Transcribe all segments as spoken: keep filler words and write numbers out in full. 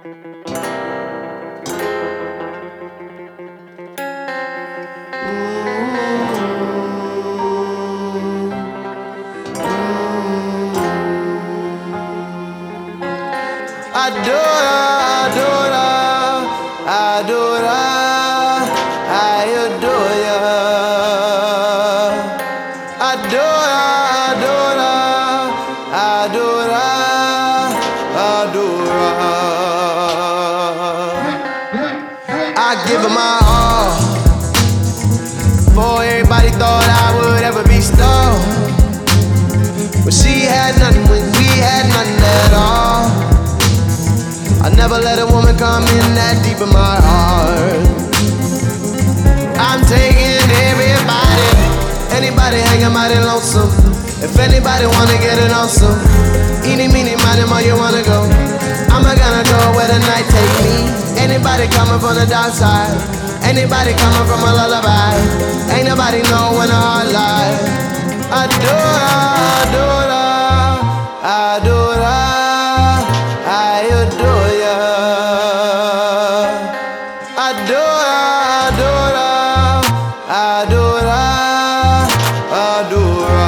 Adora, adora, adora, I adore ya. Adora, adora, adora, adora. I give her my all. Before everybody thought I would ever be stoned, but she had nothing when we had nothing at all. I never let a woman come in that deep in my heart. I'm taking everybody, anybody hanging mighty lonesome. If anybody wanna get it on some, eeny, meeny, miny, mo, you wanna go, I'm gonna go where the night take me. Anybody coming from the dark side, anybody coming from a lullaby, ain't nobody know when a heart lies. Adora, adora, adora, I adore ya. Adora, adora, adora, adora.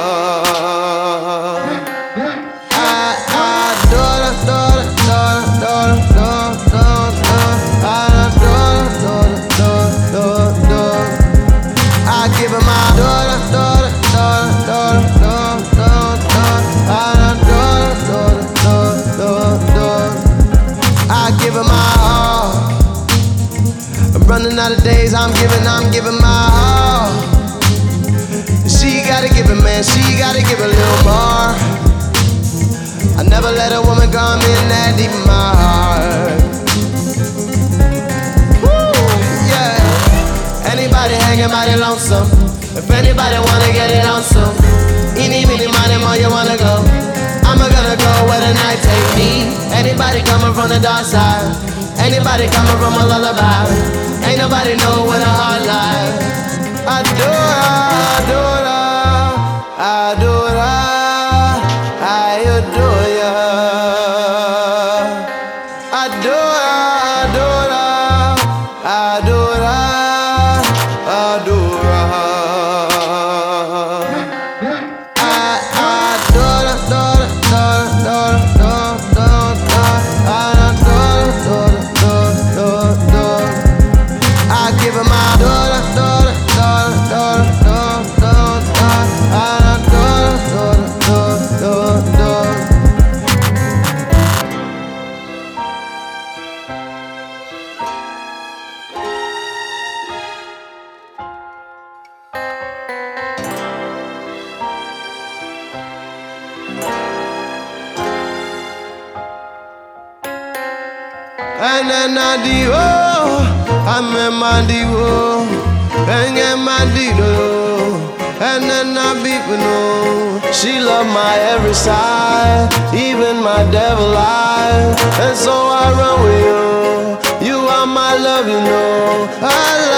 I adora, adora, adora, adora, adora, adora, adora. I give her my adora, adora, adora, adora. I give her my all. I'm running out of days, I'm giving, I'm giving my all. She gotta give it, man, she gotta give a little more. I never let a woman come in that deep in my heart. Woo, yeah. Anybody hanging mighty lonesome, if anybody wanna get it on some, eeny, meeny, miny, mo, you wanna go, I'm gonna go where the night take me. Anybody coming from the dark side, anybody coming from a lullaby, ain't nobody know where the heart lies. Adora, adora, adora, I adore ya. Adora, adora, adora, adora. I adora, adora, adora, adora, adora, adora, adora. I give her my daughter, daughter, daughter, daughter, daughter, daughter, daughter, daughter, daughter. And then I do, I'm in my divo, and get my dido, and then I beat with no. She love my every side, even my devil eye, and so I run with you. You are my love, you know. I love